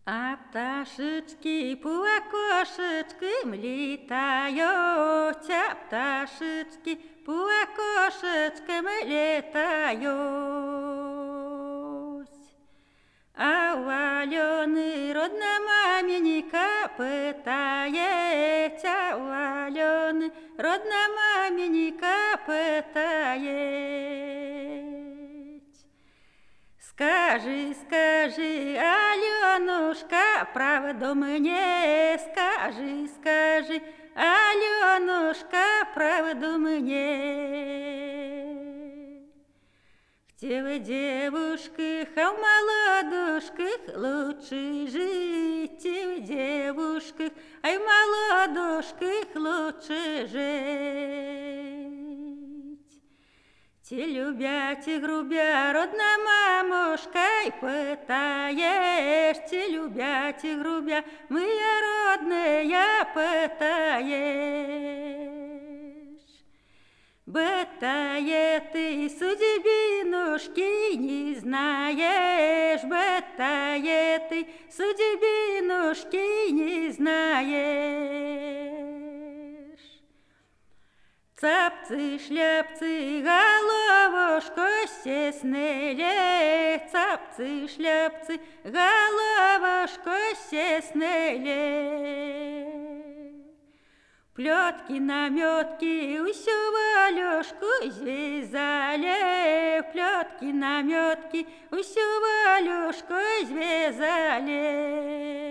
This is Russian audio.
А пташечки по окошечкам летают, а пташечки по окошечкам летают. А у Алены родная маменька пытает, а у Алены родная маменька пытает. Скажи, скажи, Аленушка, правду мне, скажи, скажи, Аленушка, правду мне. Где в девушках, а в молодушках лучше жить, и в девушках, а в молодушках лучше жить. Те любя, те грубя, родная мамушкой пытаешь, те любя, те грубя, моя родная пытаешь. Бытая ты судьбинушки не знаешь, бытая ты судьбинушки не знаешь. Цапцы-шляпцы, головушку сесныли, цапцы-шляпцы, головушку сесныли. Плетки-наметки усю Валюшку связали, плетки-наметки усю Валюшку связали.